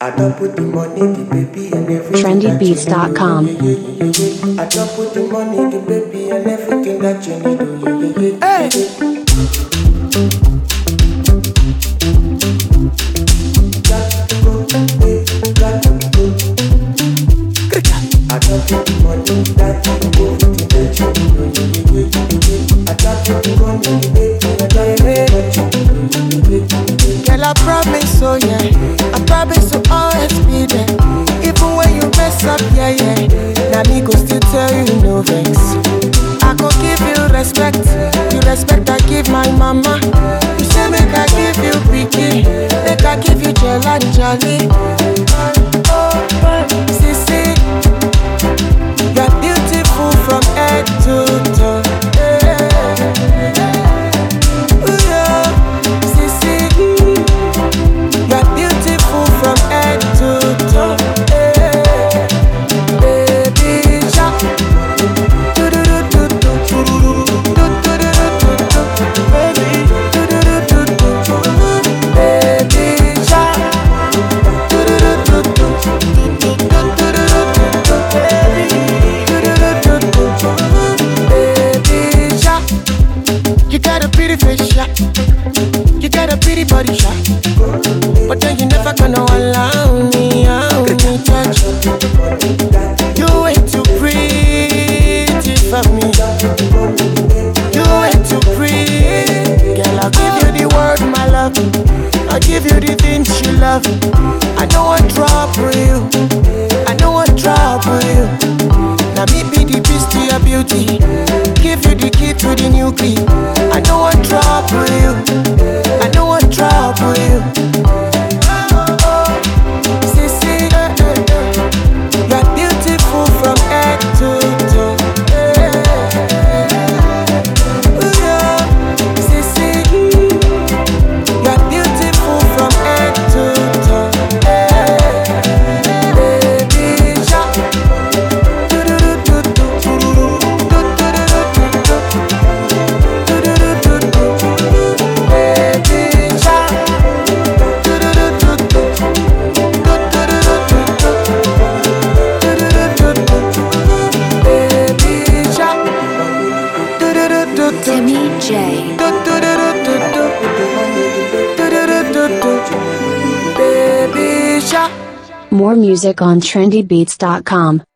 don't put the money, the baby, and everything. Trendybeats.com. I don't put the money, the baby, and everything that you need. Hey. I don't put the money, that you need. I don't put the money, the baby, Girl, I promise, oh yeah, I promise to always be there. Even when you mess up, yeah. Now me go still tell you no vex. I go give you respect, the respect I give my mama. You say make I give you picky, make I give you jolly. Oh, sissy, you're beautiful from head to toe. You got a pretty body shot, but then you never gonna allow me to touch. You way too pretty for me. You way too pretty. Girl, I'll give you the word, my love. I'll give you the things you love. I know I trouble you. I know I trouble you. Now me be the beast to your beauty. Give you the key to the new key. I know I trouble you. I know I trouble you. Sissy, you're beautiful from head to toe. Sissy, you're beautiful from head to toe. Baby, Timmy J. Baby, More music on trendybeats.com.